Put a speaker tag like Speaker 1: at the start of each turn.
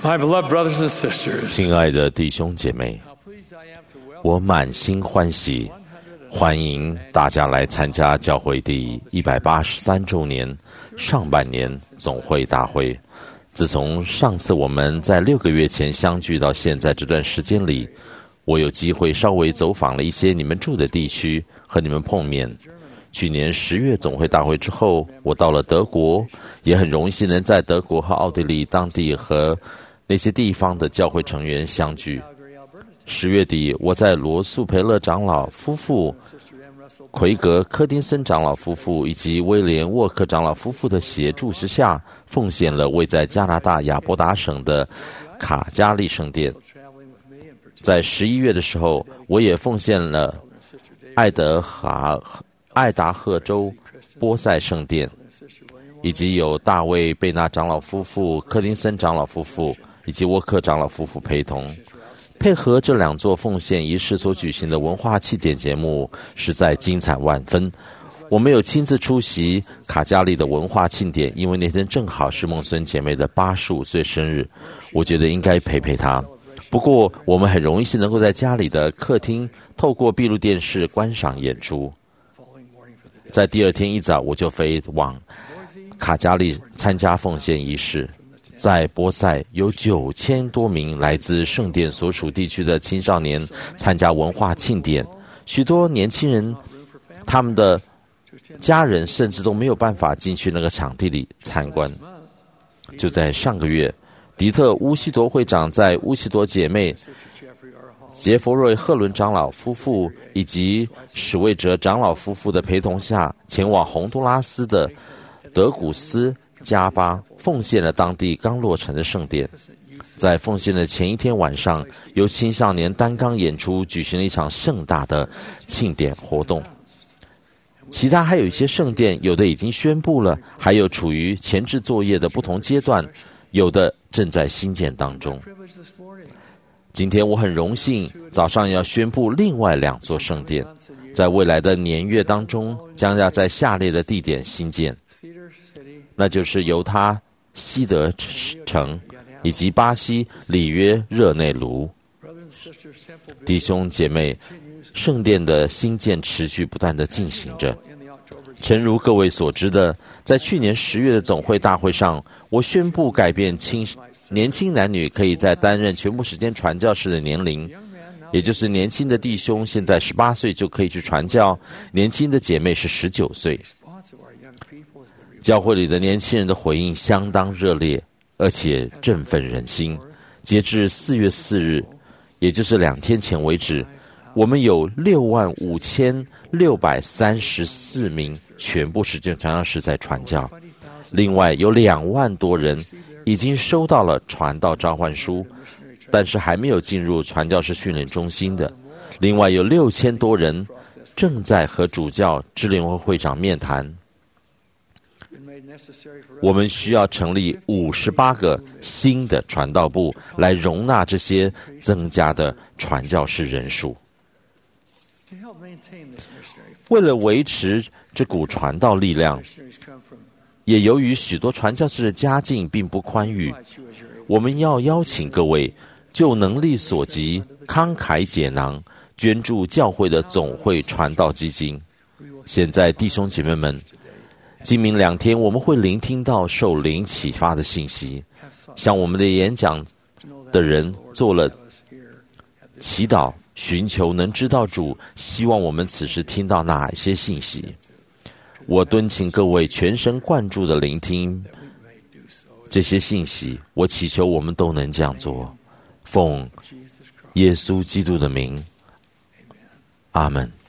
Speaker 1: My beloved brothers and sisters,
Speaker 2: 亲爱的弟兄姐妹，我满心欢喜，欢迎大家来参加教会第183周年上半年总会大会。自从上次我们在6个月前相聚到现在这段时间里，我有机会稍微走访了一些你们住的地区，和你们碰面。去年10月总会大会之后，我到了德国，也很荣幸能在德国和奥地利当地和那些地方的教会成员相聚。10月底，我在罗素培勒长老夫妇、奎格柯丁森长老夫妇以及威廉沃克长老夫妇的协助之下，奉献了位在加拿大亚伯达省的卡加利圣殿。在11月的时候，我也奉献了爱达荷州波塞圣殿，以及有大卫贝纳长老夫妇、柯丁森长老夫妇以及沃克长老夫妇陪同。配合这2座奉献仪式所举行的文化庆典节目实在精彩万分。我没有亲自出席卡加利的文化庆典，因为那天正好是孟孙姐妹的85岁生日，我觉得应该陪陪她。不过我们很荣幸能够在家里的客厅透过闭路电视观赏演出。在第2天一早，我就飞往卡加利参加奉献仪式。在波塞有9000多名来自圣殿所属地区的青少年参加文化庆典，许多年轻人他们的家人甚至都没有办法进去那个场地里参观。就在上个月，迪特乌西多会长在乌西多姐妹杰弗瑞赫伦长老夫妇以及史魏哲长老夫妇的陪同下，前往洪都拉斯的德古斯加巴，奉献了当地刚落成的圣殿。在奉献的前一天晚上，由青少年单纲演出举行了一场盛大的庆典活动。其他还有一些圣殿，有的已经宣布了，还有处于前置作业的不同阶段，有的正在兴建当中。今天我很荣幸早上要宣布另外2座圣殿，在未来的年月当中将要在下列的地点兴建，那就是犹他西德城以及巴西里约热内卢。弟兄姐妹，圣殿的兴建持续不断地进行着。诚如各位所知的，在去年10月的总会大会上，我宣布改变年轻男女可以在担任全部时间传教士的年龄，也就是年轻的弟兄现在18岁就可以去传教，年轻的姐妹是19岁。教会里的年轻人的回应相当热烈，而且振奋人心。截至4月4日，也就是2天前为止，我们有65634名全部时间传教士在传教，另外有2万多人已经收到了传道召唤书，但是还没有进入传教士训练中心的。另外有6000多人正在和主教支联会会长面谈。我们需要成立58个新的传道部，来容纳这些增加的传教士人数。为了维持这股传道力量，也由于许多传教士的家境并不宽裕，我们要邀请各位就能力所及慷慨解囊，捐助教会的总会传道基金。现在弟兄姐妹们，今明2天我们会聆听到受灵启发的信息，向我们的演讲的人做了祈祷，寻求能知道主希望我们此时听到哪一些信息。我敦请各位全神贯注地聆听这些信息，我祈求我们都能这样做。奉耶稣基督的名，阿们。